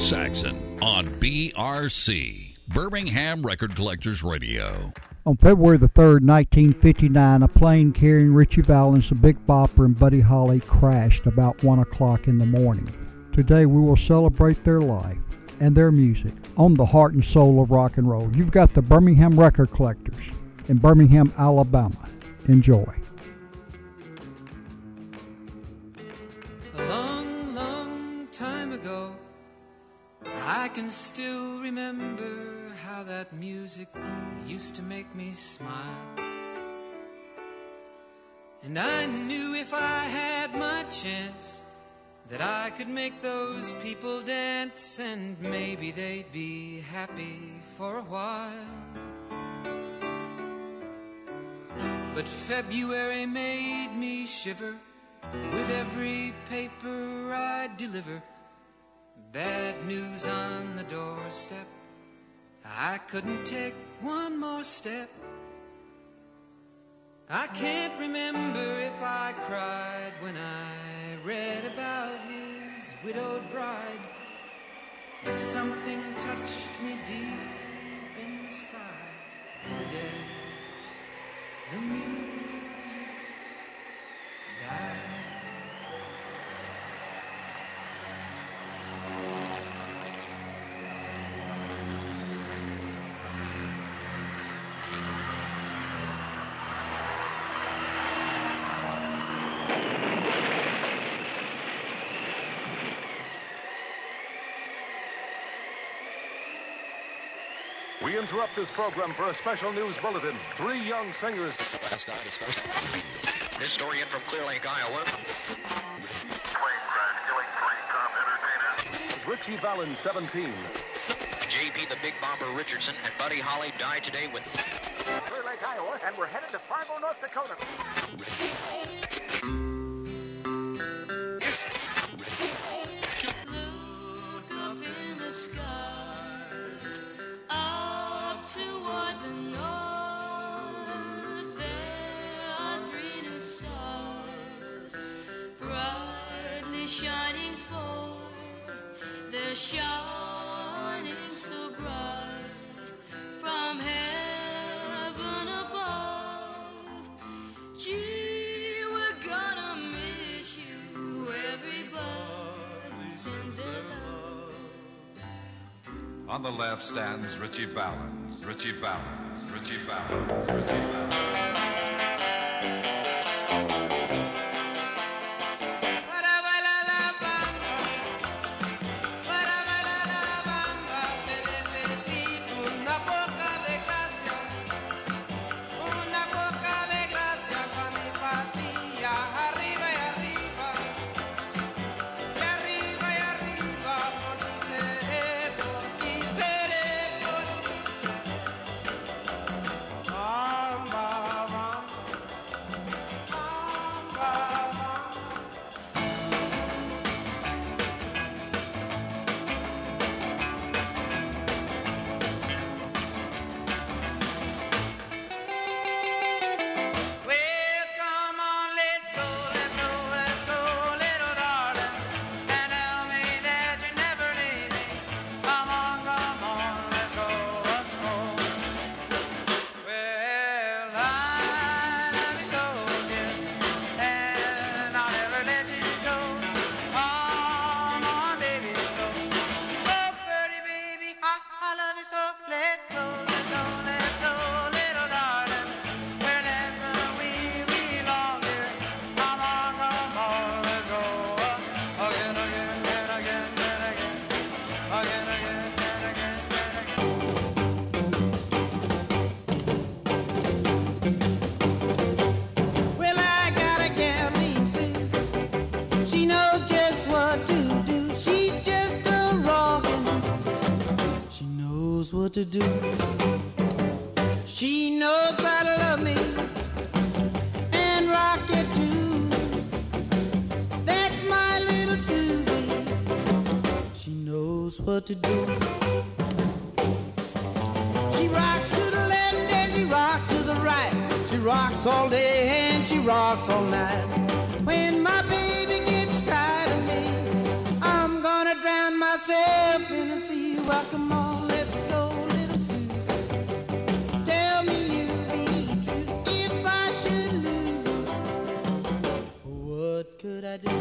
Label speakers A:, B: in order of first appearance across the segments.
A: Saxon on BRC, Birmingham Record Collectors Radio.
B: On February the 3rd, 1959, a plane carrying Ritchie Valens, the Big Bopper, and Buddy Holly crashed about 1 o'clock in the morning. Today we will celebrate their life and their music on the heart and soul of rock and roll. You've got the Birmingham Record Collectors in Birmingham, Alabama. Enjoy.
C: A long, long time ago, I can still remember how that music used to make me smile. And I knew if I had my chance that I could make those people dance, and maybe they'd be happy for a while. But February made me shiver with every paper I deliver. Bad news on the doorstep, I couldn't take one more step. I can't remember if I cried when I read about his widowed bride, but something touched me deep inside the day the music died.
D: We interrupt this program for a special news bulletin. 3 young singers.
E: Last night is first. This story in from Clear Lake, Iowa.
D: Plane crash killing 3 top entertainers. Ritchie Valens, 17.
E: J.P. the Big Bopper Richardson and Buddy Holly died today with
D: Clear Lake, Iowa, and we're headed to Fargo, North Dakota.
F: Look up in the sky. Toward the north, there are 3 new stars, brightly shining forth. They're shining so bright from heaven above. Gee, we're gonna miss you. Everybody sends their love.
G: On the left stands Ritchie Valens. Ritchie Valens, Ritchie Valens, Ritchie Valens.
H: What to do. She knows how to love me and rock it too. That's my little Susie. She knows what to do. She rocks to the left and she rocks to the right. She rocks all day and she rocks all night. When my baby gets tired of me, I'm gonna drown my myself in the sea. Well, come on, let's go, little Susie. Tell me you'll be true if I should lose you. What could I do?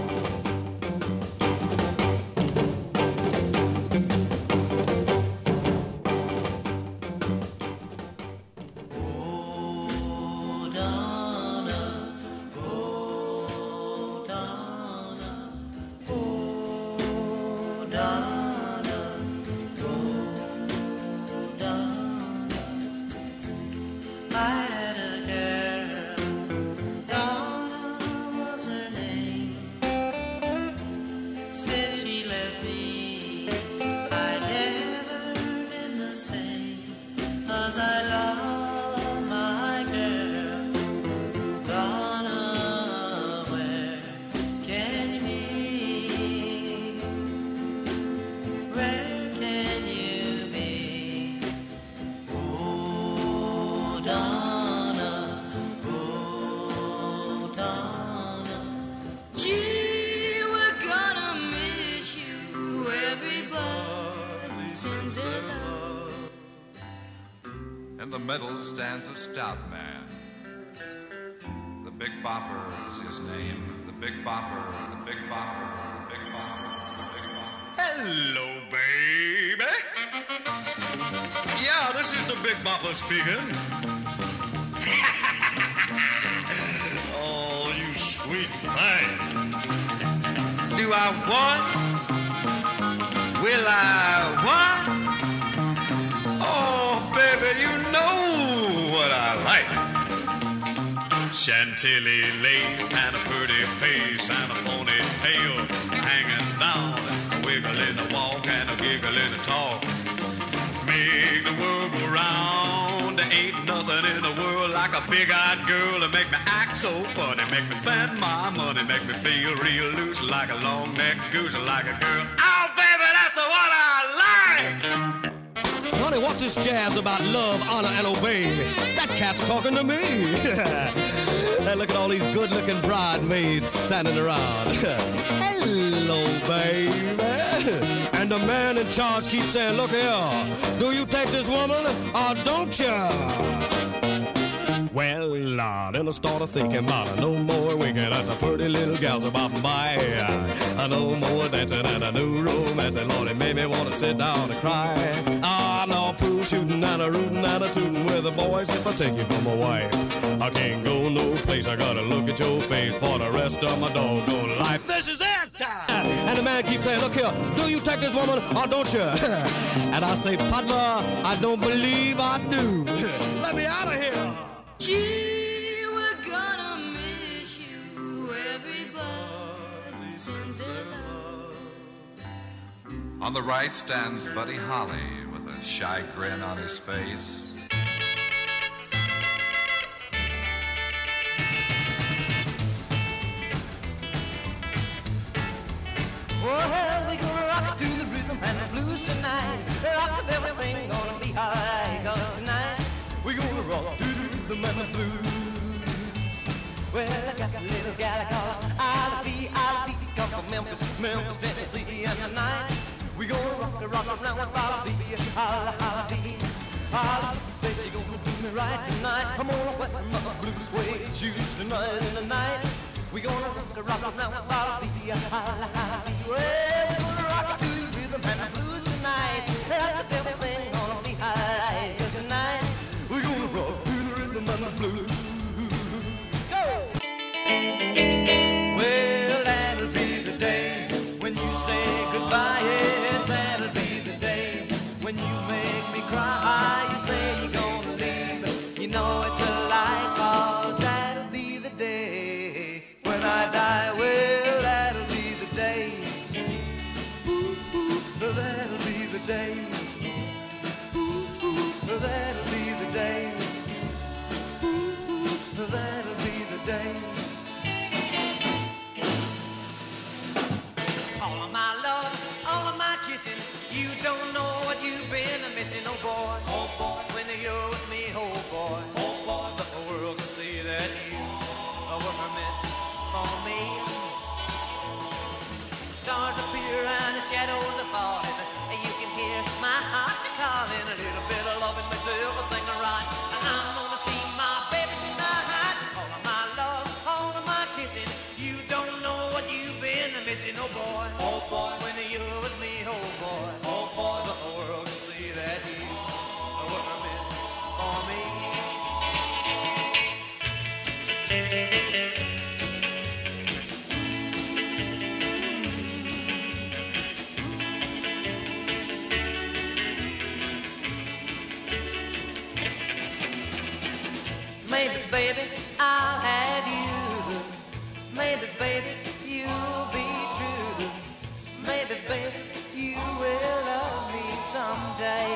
G: In the middle stands a stout man. The Big Bopper is his name. The Big Bopper, the Big Bopper, the Big Bopper, the Big Bopper.
A: Hello, baby. Yeah, this is the Big Bopper speaking. Oh, you sweet thing. Do I what? Will I what? Oh, baby, you know what I like. Chantilly lace and a pretty face and a ponytail hanging down, a wiggle in the walk and a giggle in the talk. Make the world go round. There ain't nothing in the world like a big-eyed girl to make me act so funny, make me spend my money, make me feel real loose like a long-necked goose, like a girl. Oh, baby, that's what I like.
I: Honey, what's this jazz about love, honor, and obey? That cat's talking to me. Hey, look at all these good-looking bridesmaids standing around. Hello, baby. And the man in charge keeps saying, look here, do you take this woman or don't you? Well, then I started thinking about it. No more winking at the pretty little gals bopping by. No more dancing and a new romance. And Lord, it made me want to sit down and cry. No pool shooting and a rootin' and a tootin' with the boys if I take you for my wife. I can't go no place. I gotta look at your face for the rest of my doggone life. This is it! And the man keeps saying, look here, do you take this woman or don't you? And I say, partner, I don't believe I do. Let me out of here.
F: Gee, we're gonna miss you. Everybody sings their love.
G: On the right stands Buddy Holly with a shy grin on his face.
H: Well, we gonna rock to the rhythm and the blues tonight. Rock 'cause everything gonna be alright. 'Cause tonight we gonna rock to the rhythm and the blues. Well, I got a little gal called Ivy, come from Memphis, Tennessee, and tonight we gonna rock around with Ivy, Ivy. Say she gonna do me right tonight. I'm gonna wet my blue suede shoes tonight and tonight. We gonna rock around with Ivy, Well, we're gonna rock to the rhythm and the blues tonight. 'Cause everything gonna be alright. 'Cause tonight we gonna rock to the rhythm and the blues. Go! Well, that'll be the day when you say goodbye. Yes, that'll be the day when you make me cry. You say you're gonna leave, you know it's a lie. 'Cause that'll be the day when I die. Well, that'll be the day. Ooh, that'll be the day Maybe, baby, I'll have you. Maybe, baby, you'll be true. Maybe, baby, you will love me someday.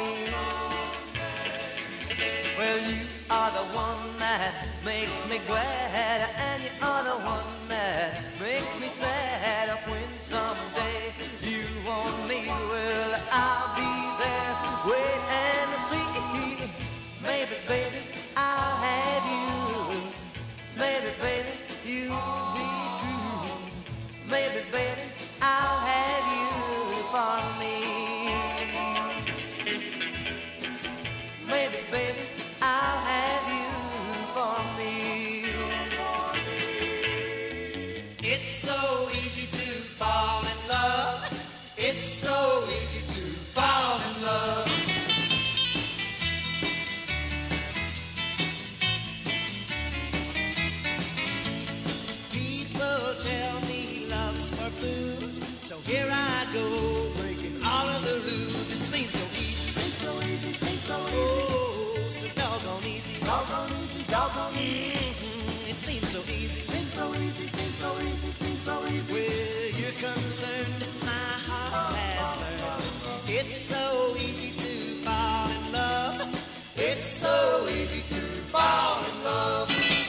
H: Well, you are the one that makes me glad, and you are the one that makes me sad. When someday you want me, well, I'll be there, wait and see. Maybe, baby, I'll have you. Maybe, baby, you'll be true. Maybe, baby, I'll have you for me. Maybe, baby, I'll have you for me. It's so easy to fall in love. It's so easy to fall in love. People tell me love's for fools, so here I go breaking all of the rules. It seems so easy, seems so easy, seems so easy. Oh, so doggone easy, doggone easy, doggone easy. It seems so easy, seems so easy, seems so easy, seems so easy. Where you're concerned, my heart has learned. It's so easy to fall in love. It's so easy to fall in love.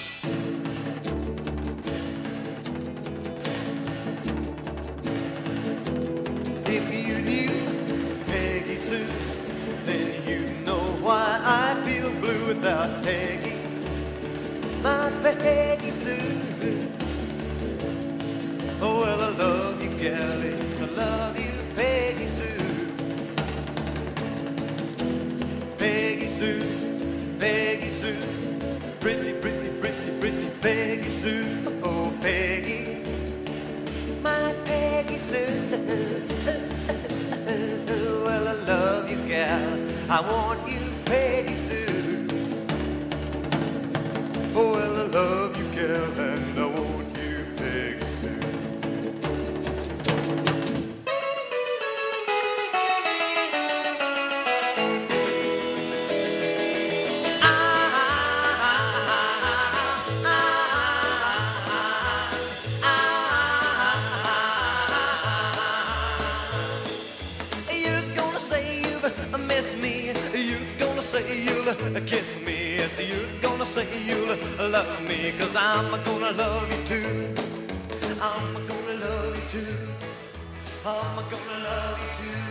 H: If you knew Peggy Sue, then you know why I feel blue without Peggy. My Peggy Sue. Oh, well, I love you, galleys. I love you, Peggy Sue. Peggy Sue, Peggy Sue. Pretty, pretty, pretty, pretty Peggy Sue. Oh, Peggy. My Peggy Sue. Well, I love you, gal. I want you, Peggy Sue. Oh, well, I love you, gal, and I want you, Peggy Sue. You're gonna say you've missed me. You're gonna say you'll kiss me. Yes, you're gonna say you'll love me, 'cause I'm gonna love you too. I'm gonna love you too. I'm gonna love you too.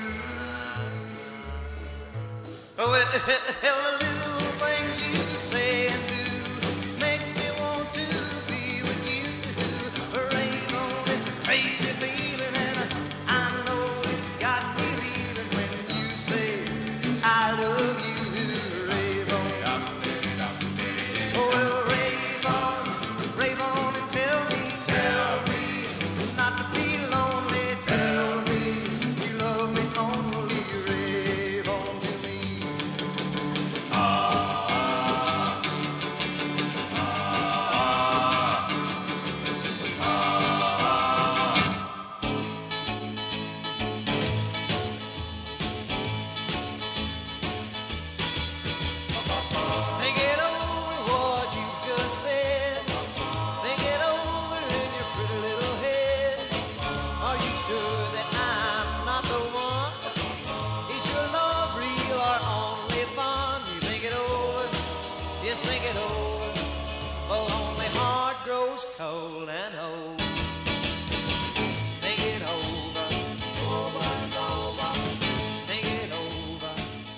H: Oh, well, the little things you say and do make me want to be with you. Rave on, it's a crazy feeling, and I know it's got me reeling when you say I love you. Rave on. Oh, well, rave on and tell me not to be lonely. Tell me you love me only. Rave on to me. Think it over what you just said. Think it over in your pretty little head. Are you sure that I'm not the one? Is your love real or only fun? You think it over, yes, think it over. A lonely heart grows cold and old. Think it over, over and over. Think it over.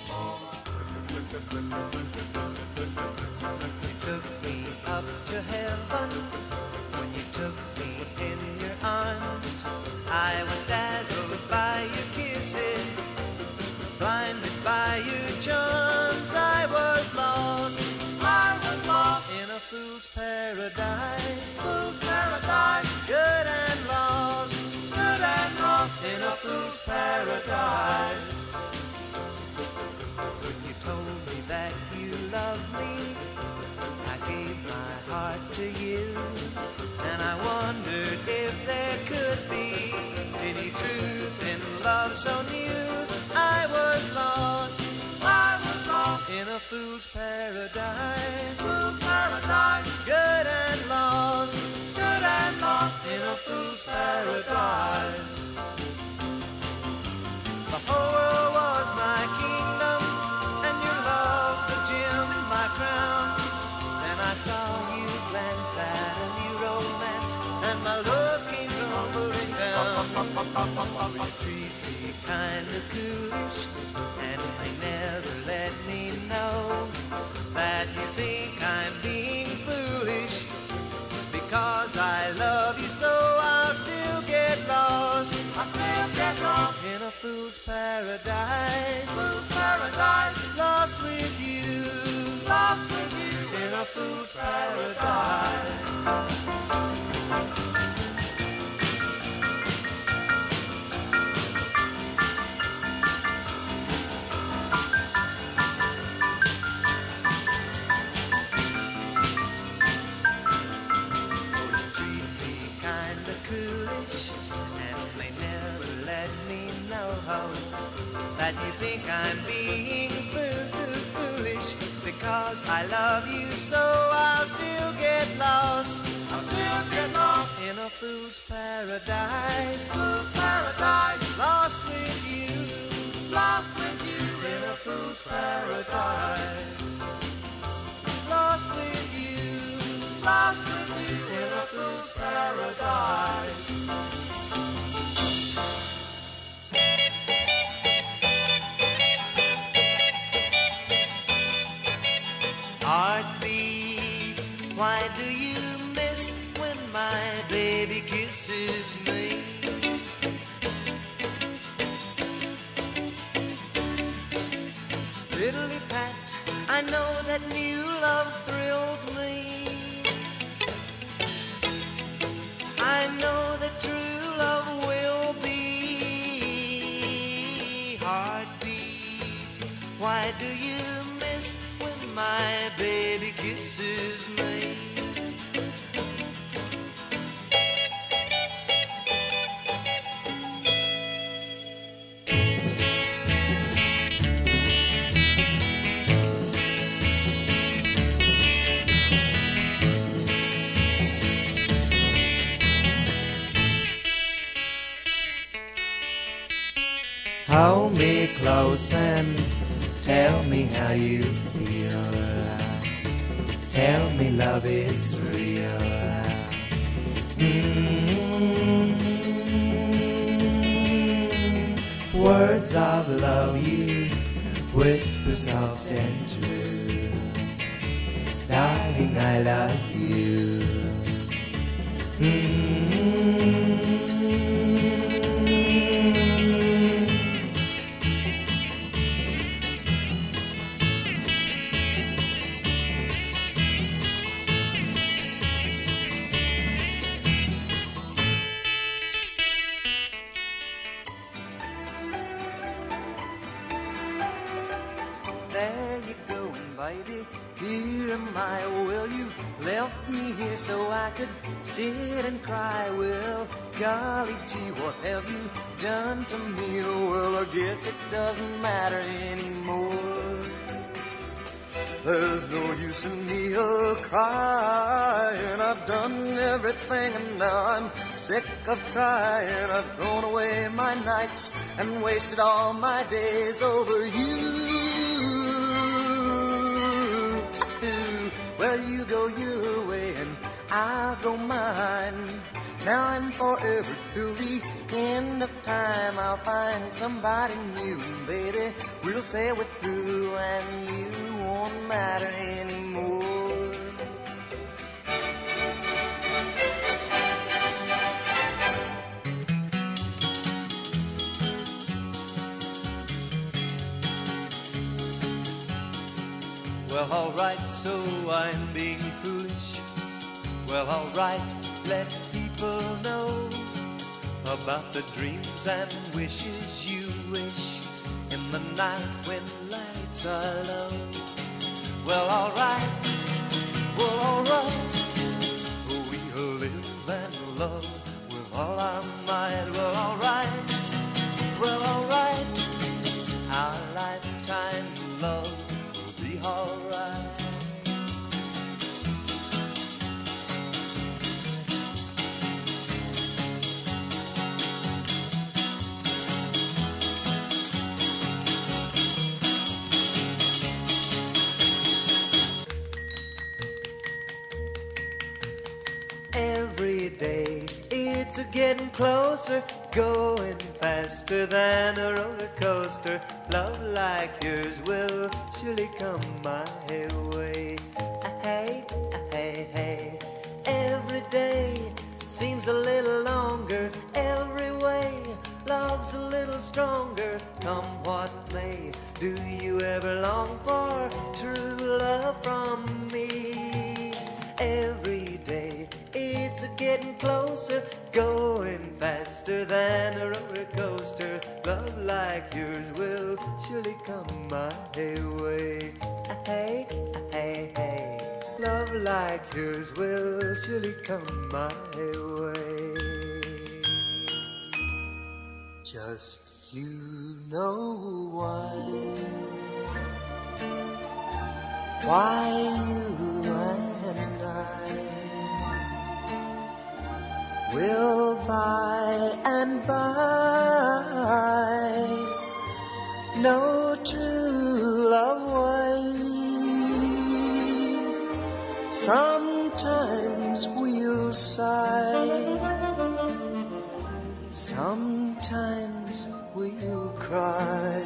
H: You took me up to heaven when you took me in your arms. I was dazzled by your kisses, blinded by your charms. I was lost in a fool's paradise. Fool's paradise. Good and lost in a fool's paradise. When you told me that you loved me, I gave my heart to you, and I wondered if there could be any truth in love so new. I was lost in a fool's paradise. paradise. The whole world was my kingdom, and your love the gem, my crown. Then I saw you glance at a new romance, and my love came tumbling down. You treat me kind of coolish, and they never let me know that you think I'm being foolish. Because I love you so, I'll still get lost. I'll still get lost in a fool's paradise. Fool's paradise. Lost with you. Lost with you in a fool's paradise. That you think I'm being foolish. Because I love you so, I'll still get lost. I'll still get lost in a fool's paradise. Fool's paradise. Lost with you. Lost with you in a fool's paradise. Lost with you. Lost with you in a fool's paradise. Heartbeat, why do you miss when my baby kisses me? Diddly pat, I know that new love thrills me. I know that true love will be. Heartbeat, why do you miss my baby kisses me? Hold me close and tell me how you feel. Tell me love is real. Words of love you whisper soft and true. Darling, I love you. There you go, baby, here am I. Well, you left me here so I could sit and cry. Well, golly gee, what have you done to me? Well, I guess it doesn't matter anymore. There's no use in me crying. I've done everything and now I'm sick of trying. I've thrown away my nights and wasted all my days over you. Well, you go your way and I'll go mine. Now and forever till the end of time, I'll find somebody new, and baby, we'll say we're through, and you won't matter anymore. Well, alright, so I'm being foolish. Well, alright, let people know about the dreams and wishes you wish in the night when lights are low. Well, alright, we'll live and love with all our might. Well, alright, our lifetime love will be alright. getting closer, going faster than a roller coaster. Love like yours will surely come my way. Hey, hey, hey. Every day seems a little longer. Every way love's a little stronger. Come what may, do you ever long for true love from me? Every day it's a getting closer, going faster than a roller coaster. Love like yours will surely come my way. Hey, hey, hey. Love like yours will surely come my way. Just you know why you and I will by and by know true love ways. Sometimes we'll sigh, sometimes we'll cry,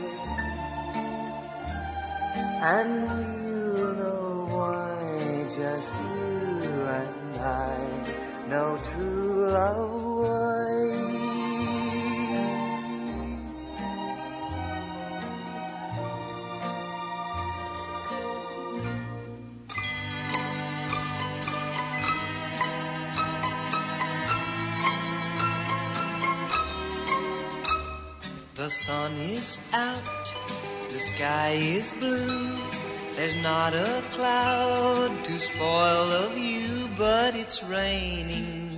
H: and we'll know why. Just you and I know true love ways. The sun is out, the sky is blue. There's not a cloud to spoil the view, but it's raining,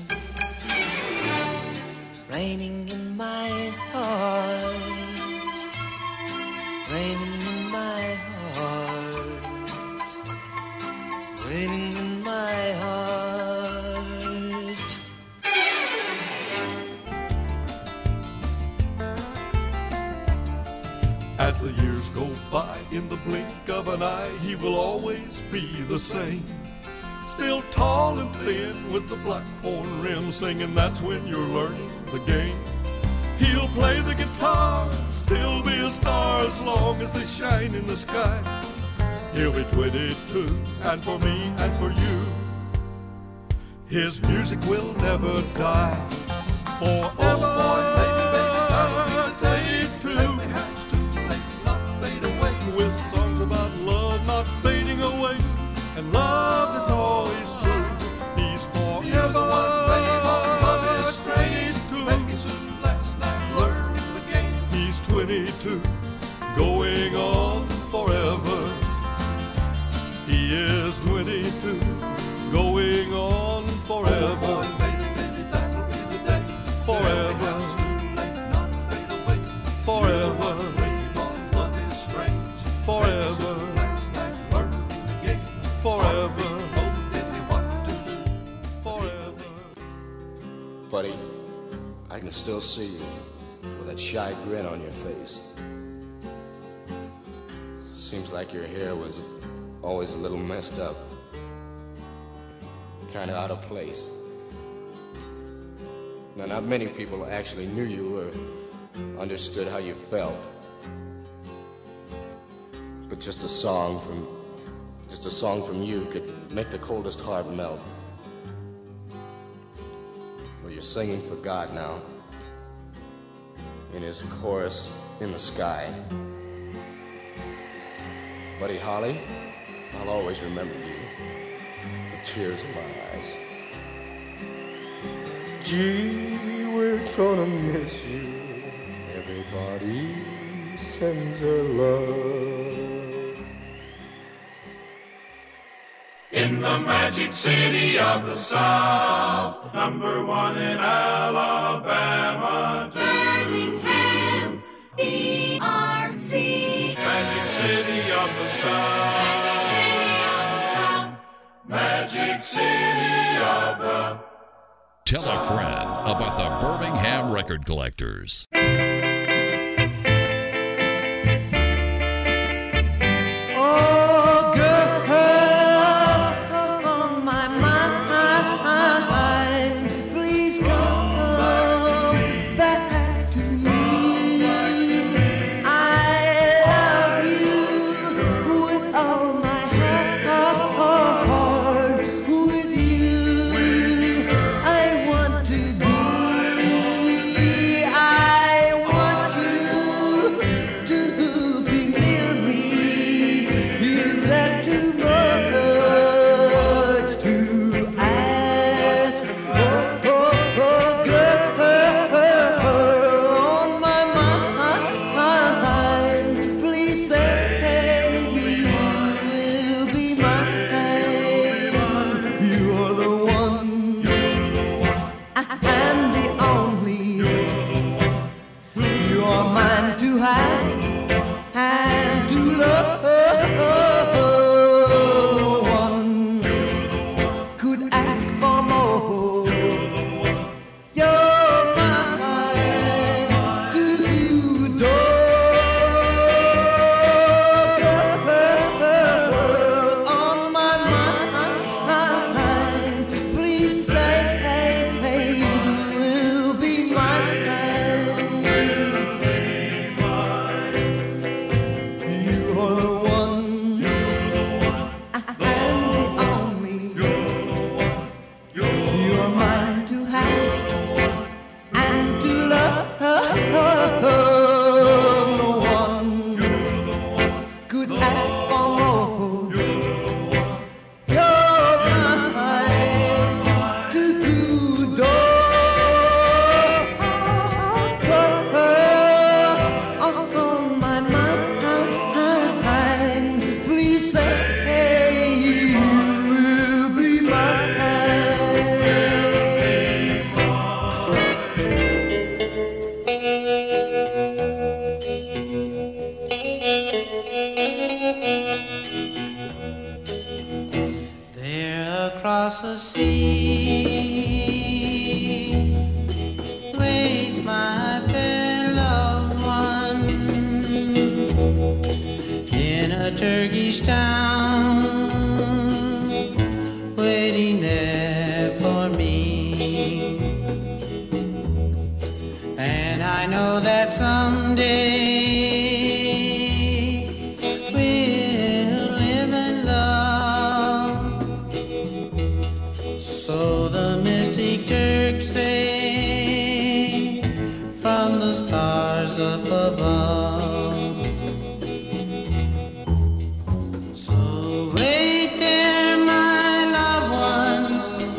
H: raining in my heart, raining in my heart, raining in my heart.
I: As the years go by, in the blink of an eye, he will always be the same. Still tall and thin with the black horn rim, singing That's When You're Learning the Game. He'll play the guitar, still be a star as long as they shine in the sky. He'll be 22, and for me and for you, his music will never die. Forever. Oh boy, baby, baby, that'll be the day too. Take me hands to make it not fade away, with songs about love not fading away, and love is always true. He's forever. You're the one, brave on love is strange too. Maybe soon last night learning the game. He's 22, going on forever. He is 22, going on forever. Oh boy, baby, baby, that'll be the day. Forever. Not fade away. Forever. Brave on love is strange. Forever. Last night learning the game. Forever. Forever.
J: Buddy, I can still see you with that shy grin on your face. Seems like your hair was always a little messed up, kind of out of place. Now, not many people actually knew you or understood how you felt. But just a song from you could make the coldest heart melt. Well, you're singing for God now, in his chorus in the sky. Buddy Holly, I'll always remember you with tears in my eyes. Gee, we're gonna miss you. Everybody sends her love.
K: In the magic city of the South, #1 in Alabama,
F: Birmingham's BRC.
K: Magic city of the South. Magic City of the.
L: Tell a friend about the Birmingham Record Collectors.
H: Oh, girl, on my mind, please come
C: across the sea waits my fair loved one in a Turkish town, waiting there for me. And I know that someday we'll live in love. So the mystic Turks say from the stars up above. So wait there, my loved one,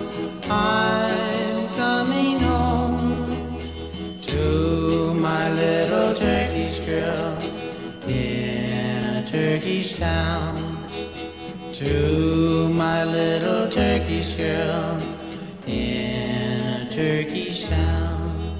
C: I'm coming home to my little Turkish girl in a Turkish town, to my little Turkish girl in a Turkish town.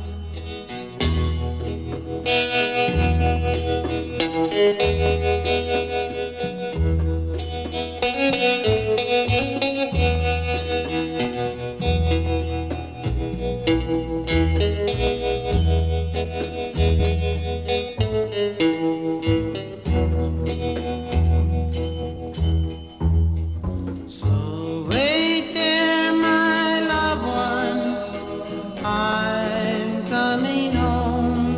C: So wait there, my loved one, I'm coming home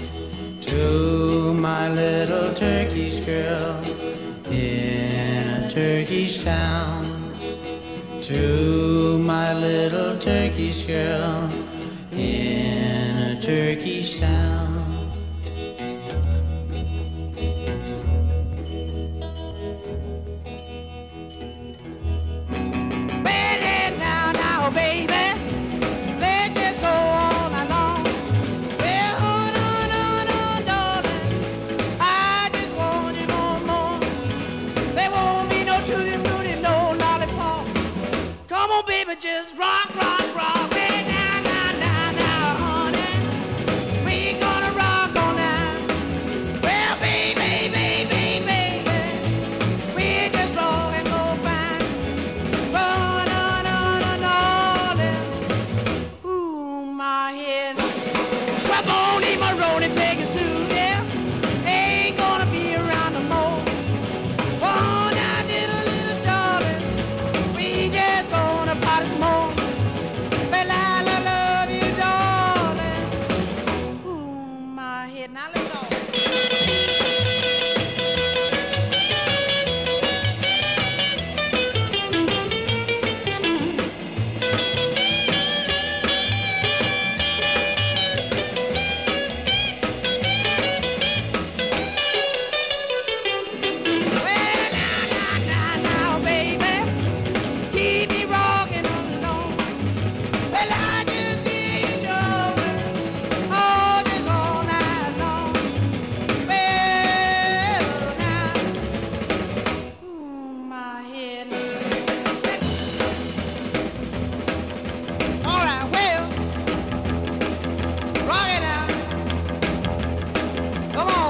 C: to my little Turkish girl in a Turkish town, to my little Turkish girl in a Turkish town.
H: Now, baby, let's just go on along. Well, darling, I just want you no more. There won't be no tutti frutti, no lollipop. Come on, baby, just rock, rock, rock. Hey, now, honey, we gonna rock all night. Well, baby, we just rock and go fine. Run, darling. Ooh, my head. Well, Boney Maroney, Peggy Sue, yeah, ain't gonna be around no more. Oh, now, little darling, we just gonna party some more. Well, I love you, darling. Ooh, my head. Now, let's go. Now, baby, keep me rocking along. Well, I just need your oh, just all night long. Well, now, ooh, my head. All right, well, rock it out. Come on.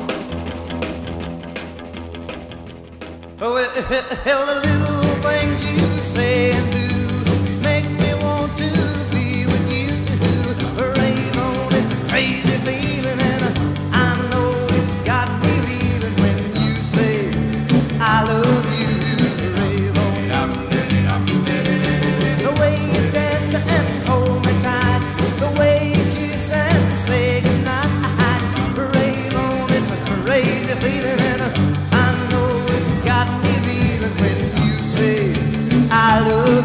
M: Oh, well, the little things you say and do make me want to be with you. Raven, it's a crazy feeling, and I know it's got me reeling when you say I love you, Raven. The way you dance and hold me tight, the way you kiss and say goodnight, Raven, it's a crazy feeling, and I know it's got me reeling when you say I love you.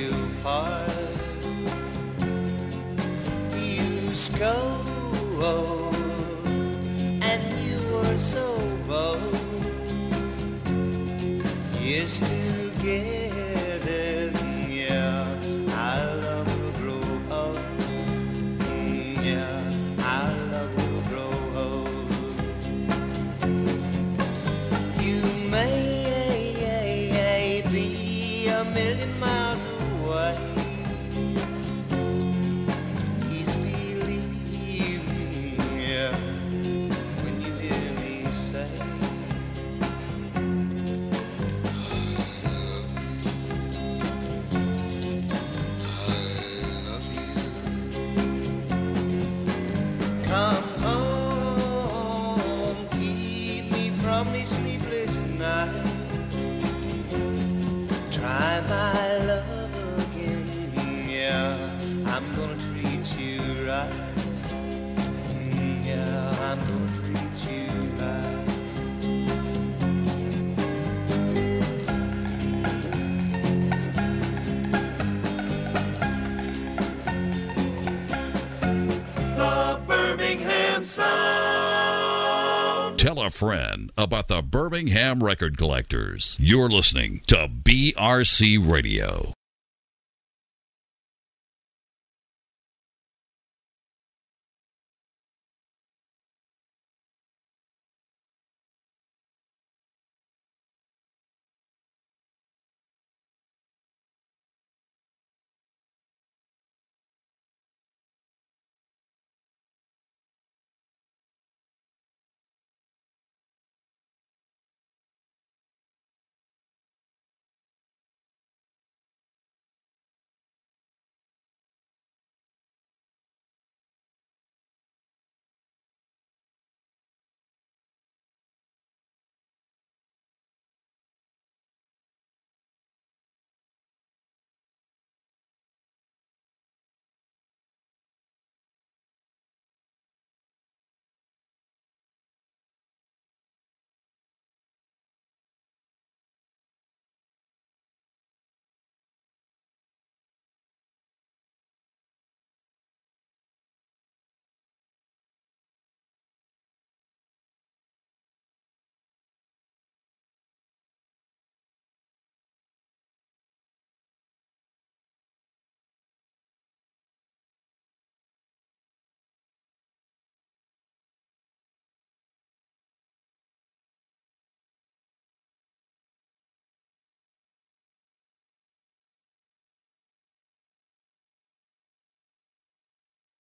M: we'll part. You scold, and you were so bold. Yes, together, yeah, our love will grow old. Yeah, our love will grow old. You may be a million miles away. Please believe me, yeah, when you hear me say come home, keep me from these sleepless nights. Try my love again, yeah, I'm gonna treat you right. Yeah, I'm gonna treat you right.
K: The Birmingham Sound.
L: Tell a friend about the Birmingham Record Collectors. You're listening to BRC Radio.